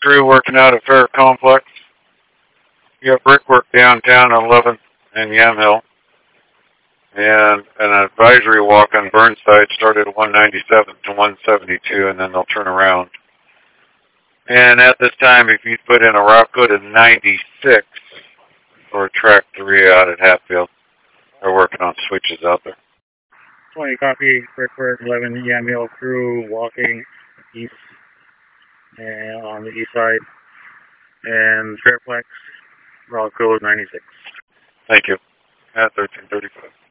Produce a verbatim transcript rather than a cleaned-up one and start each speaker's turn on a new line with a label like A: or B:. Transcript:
A: crew working out at Fair Complex. You got brickwork downtown on eleventh and Yamhill. And an advisory walk on Burnside started at one ninety-seven to one seventy-two, and then they'll turn around. And at this time, if you put in a rock go to ninety-six for track three out at Hatfield, they're working on switches out there.
B: twenty copy, brickwork, eleven Yamhill crew walking east and on the east side. And Fairplex, rock code ninety-six.
A: Thank you. At thirteen thirty-five.